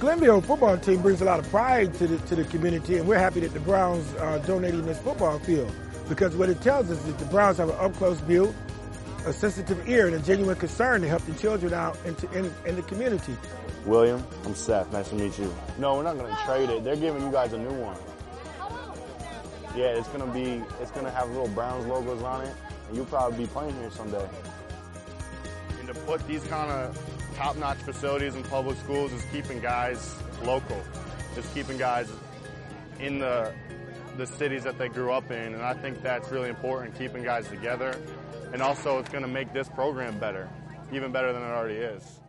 Glenville football team brings a lot of pride to the community, and we're happy that the Browns are donating this football field, because what it tells us is that the Browns have an up-close view, a sensitive ear, and a genuine concern to help the children out in the community. William, I'm Seth. Nice to meet you. No, we're not going to trade it. They're giving you guys a new one. Yeah, it's gonna have little Browns logos on it, and you'll probably be playing here someday. And to put these kind of top-notch facilities in public schools is keeping guys local. It's keeping guys in the cities that they grew up in, and I think that's really important, keeping guys together. And also, it's going to make this program better, even better than it already is.